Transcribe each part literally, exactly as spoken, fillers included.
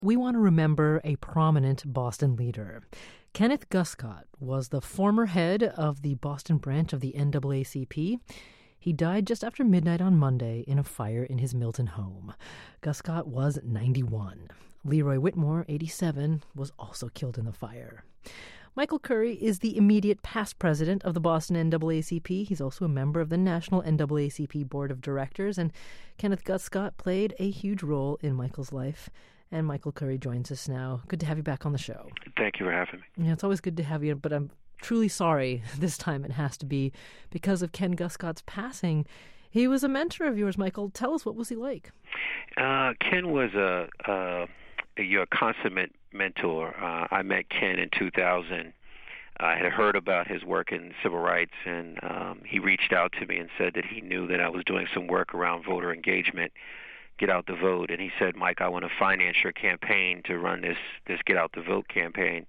we want to remember a prominent Boston leader. Kenneth Guscott was the former head of the Boston branch of the N double A C P. He died just after midnight on Monday in a fire in his Milton home. Guscott was ninety-one. Leroy Whitmore, eighty-seven, was also killed in the fire. Michael Curry is the immediate past president of the Boston N double A C P. He's also a member of the National N double A C P Board of Directors, and Kenneth Guscott played a huge role in Michael's life. And Michael Curry joins us now. Good to have you back on the show. Thank you for having me. Yeah, it's always good to have you, but I'm truly sorry this time it has to be because of Ken Guscott's passing. He was a mentor of yours, Michael. Tell us, what was he like? Uh, Ken was a, a, a consummate mentor. Uh, I met Ken in two thousand. I had heard about his work in civil rights, and um, he reached out to me and said that he knew that I was doing some work around voter engagement, Get Out the Vote. And he said, Mike, I want to finance your campaign to run this, this Get Out the Vote campaign.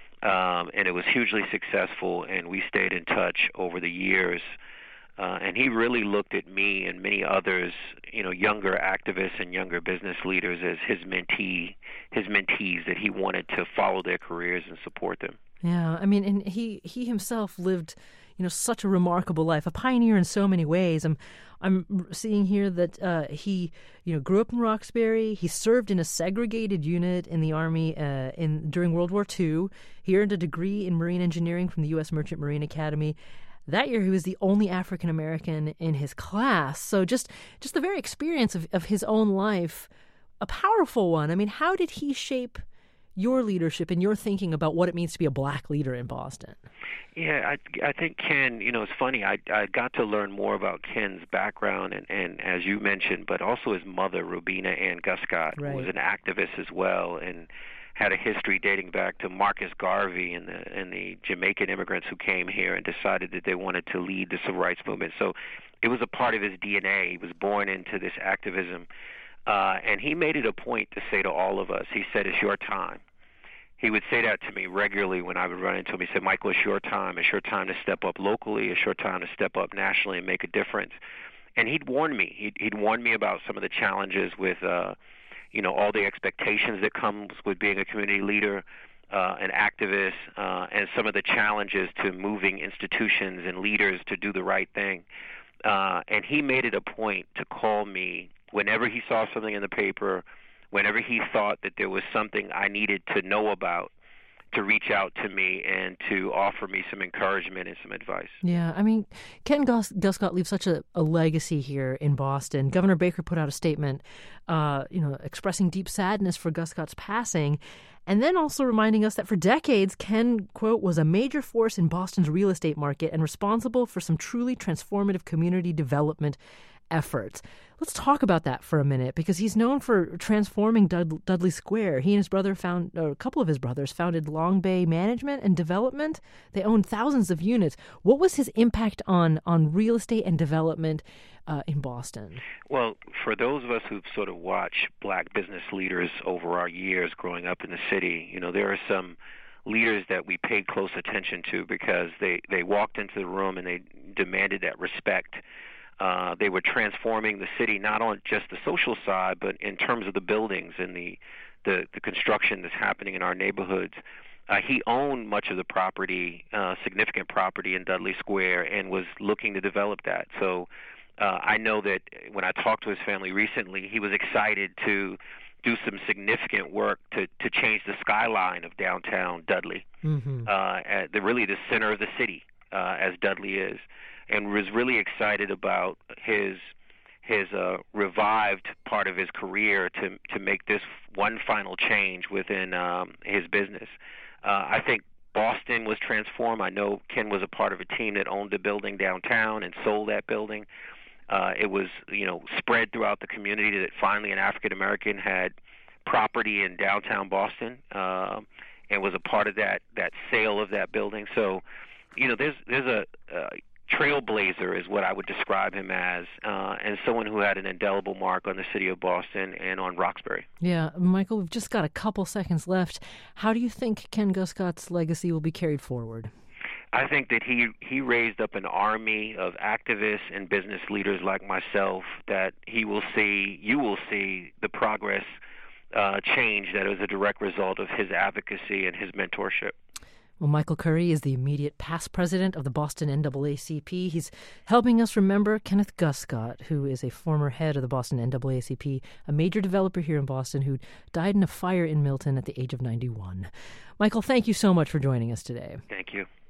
Um, and it was hugely successful, and we stayed in touch over the years. Uh, and he really looked at me and many others, you know, younger activists and younger business leaders as his mentee, his mentees, that he wanted to follow their careers and support them. Yeah, I mean, and he, he himself lived, you know, such a remarkable life, a pioneer in so many ways. I'm I'm seeing here that uh, he, you know, grew up in Roxbury. He served in a segregated unit in the Army uh, in during World War Two. He earned a degree in marine engineering from the U S Merchant Marine Academy. That year, he was the only African American in his class. So just just the very experience of, of his own life, a powerful one. I mean, how did he shape your leadership and your thinking about what it means to be a black leader in Boston? Yeah, I, I think Ken, you know, it's funny. I, I got to learn more about Ken's background, and, and as you mentioned, but also his mother, Rubina Ann Guscott, right. who was an activist as well, and had a history dating back to Marcus Garvey and the and the Jamaican immigrants who came here and decided that they wanted to lead the civil rights movement. So it was a part of his D N A. He was born into this activism, uh, and he made it a point to say to all of us, he said, it's your time. He would say that to me regularly when I would run into him. He said, Michael, it's your time. It's your time to step up locally. It's your time to step up nationally and make a difference. And he'd warn me. He'd, he'd warn me about some of the challenges with, uh, you know, all the expectations that comes with being a community leader, uh, an activist, uh, and some of the challenges to moving institutions and leaders to do the right thing. Uh, and he made it a point to call me whenever he saw something in the paper, whenever he thought that there was something I needed to know about, to reach out to me and to offer me some encouragement and some advice. Yeah, I mean, Ken Gus- Guscott leaves such a, a legacy here in Boston. Governor Baker put out a statement, uh, you know, expressing deep sadness for Guscott's passing, and then also reminding us that for decades, Ken, quote, was a major force in Boston's real estate market and responsible for some truly transformative community development efforts. Let's talk about that for a minute, because he's known for transforming Dud- Dudley Square. He and his brother found, or a couple of his brothers founded Long Bay Management and Development. They owned thousands of units. What was his impact on on real estate and development uh, in Boston? Well, for those of us who've sort of watched black business leaders over our years growing up in the city, you know, there are some leaders that we paid close attention to because they, they walked into the room and they demanded that respect. Uh, they were transforming the city, not on just the social side, but in terms of the buildings and the, the, the construction that's happening in our neighborhoods. Uh, he owned much of the property, uh, significant property in Dudley Square, and was looking to develop that. So uh, I know that when I talked to his family recently, he was excited to do some significant work to, to change the skyline of downtown Dudley, mm-hmm. uh, at the, really the center of the city, uh, as Dudley is, and was really excited about his his uh, revived part of his career to to make this one final change within um, his business. Uh, I think Boston was transformed. I know Ken was a part of a team that owned the building downtown and sold that building. Uh, it was, you know, spread throughout the community that finally an African American had property in downtown Boston, uh, and was a part of that that sale of that building. So, you know, there's there's a, a trailblazer is what I would describe him as, uh, and someone who had an indelible mark on the city of Boston and on Roxbury. Yeah, Michael, we've just got a couple seconds left. How do you think Ken Guscott's legacy will be carried forward? I think that he, he raised up an army of activists and business leaders like myself that he will see, you will see the progress uh, change that was a direct result of his advocacy and his mentorship. Well, Michael Curry is the immediate past president of the Boston N double A C P. He's helping us remember Kenneth Guscott, who is a former head of the Boston N double A C P, a major developer here in Boston who died in a fire in Milton at the age of ninety-one. Michael, thank you so much for joining us today. Thank you.